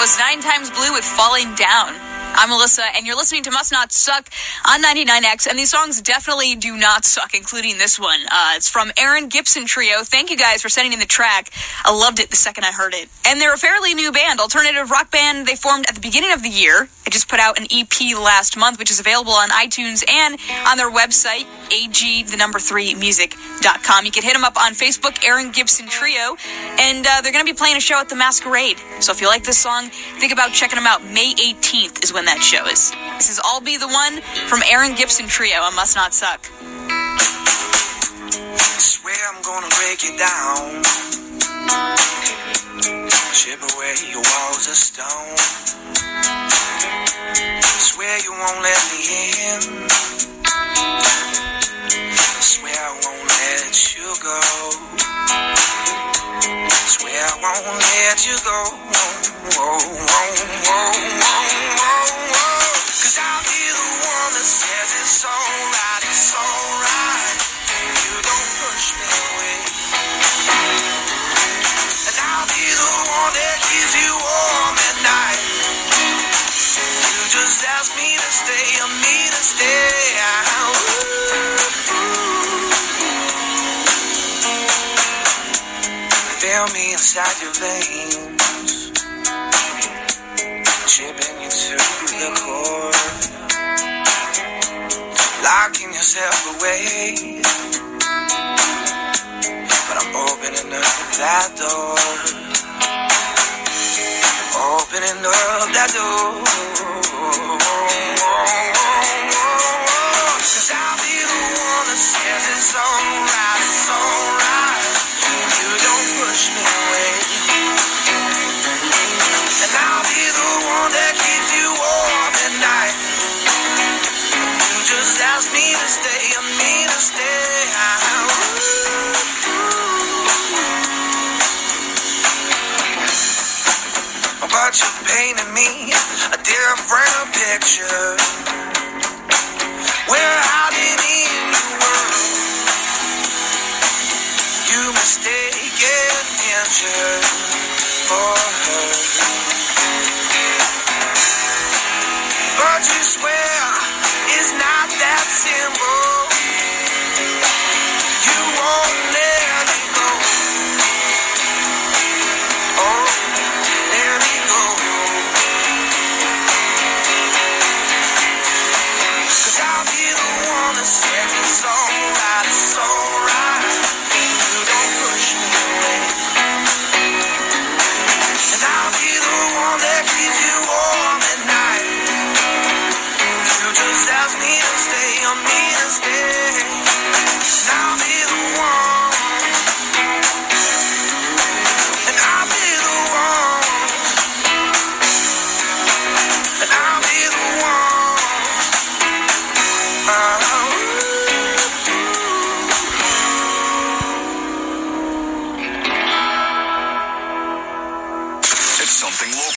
was 9 Times Blue with Falling Down. I'm Melissa, and you're listening to Must Not Suck on 99X, and these songs definitely do not suck, including this one. It's from Aaron Gibson Trio. Thank you guys for sending in the track. I loved it the second I heard it. And they're a fairly new band, alternative rock band. They formed at the beginning of the year. They just put out an EP last month, which is available on iTunes and on their website, ag3music.com. You can hit them up on Facebook, Aaron Gibson Trio, and they're going to be playing a show at the Masquerade. So if you like this song, think about checking them out. May 18th is when that show is. This is I'll Be the One from Aaron Gibson Trio on Must Not Suck. I swear I'm gonna break it down, chip away your walls of stone. I swear you won't let me in, I swear I won't let you go, I swear I won't let you go. Cause I'll be the one that says it's alright, it's alright. You don't push me away. And I'll be the one that keeps you warm at night. You just ask me to stay, or me to stay. Feel me inside your veins, chipping you to the core, locking yourself away. But I'm opening up that door, opening up that door. Cause I'll be the one that says it's alright, it's alright. You don't push me away. And I'll be the one that keeps you warm at night. You just ask me to stay, or me to stay. But you painted me a different picture. We're hiding in